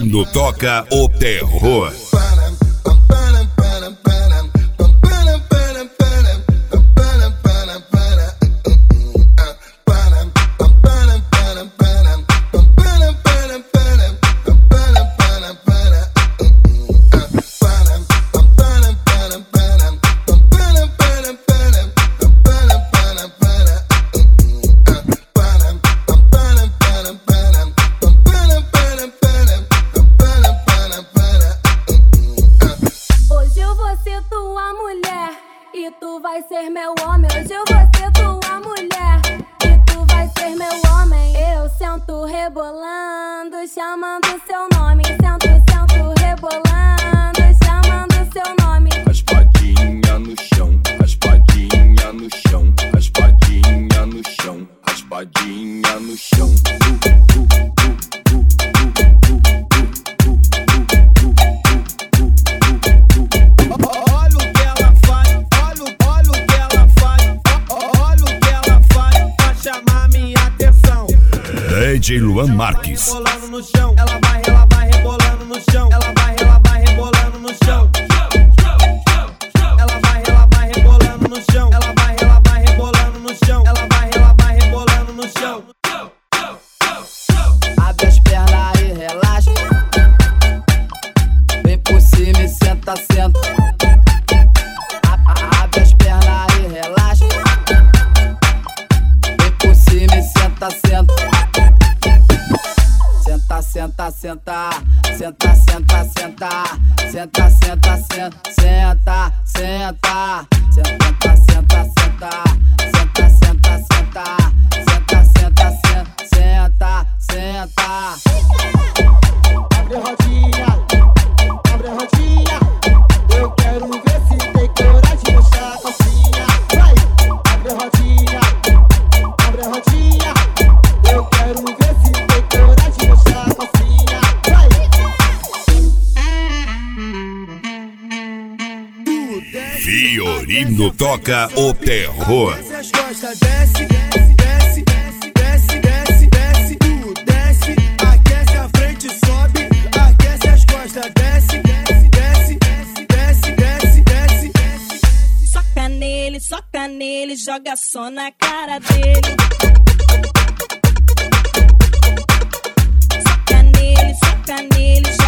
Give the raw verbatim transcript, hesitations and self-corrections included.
Fiorino toca o terror. E tu vai ser meu homem. Hoje eu vou ser tua mulher. E tu vai ser meu homem. Eu sento rebolando, chamando seu nome. Sento, sento rebolando, chamando seu nome. Raspadinha no chão, raspadinha no chão, raspadinha no chão, raspadinha no chão. Uh, uh, uh, uh, uh, uh, uh. D J Luan Marques. Rebolando no chão, ela vai, ela vai rebolando no chão, ela vai, ela vai rebolando no chão. Ela vai, ela vai rebolando no chão, ela vai, ela vai rebolando no chão, ela vai, ela vai rebolando no chão. Abre as pernas e relaxa. Vem por cima e senta, senta. Abre as pernas e relaxa. Vem por cima e senta, senta. Senta, senta, senta, senta, senta, senta, senta, senta, senta, senta, senta, senta, senta, senta, senta, senta, senta, senta, senta, senta. Abre a rodinha, abre a rodinha. Eu quero ver se tem coragem de mostrar a calcinha. Vai, abre a rodinha, abre a rodinha. Eu quero ver se tem coragem de mostrar a calcinha. Fiorino toca o terror. Desce as costas, desce, desce, desce, desce, desce, desce, tu desce, aquece a frente, sobe, aquece as costas, desce, desce, desce, desce, desce, desce, desce. Soca nele, soca nele, joga só na cara dele. Soca nele, soca nele,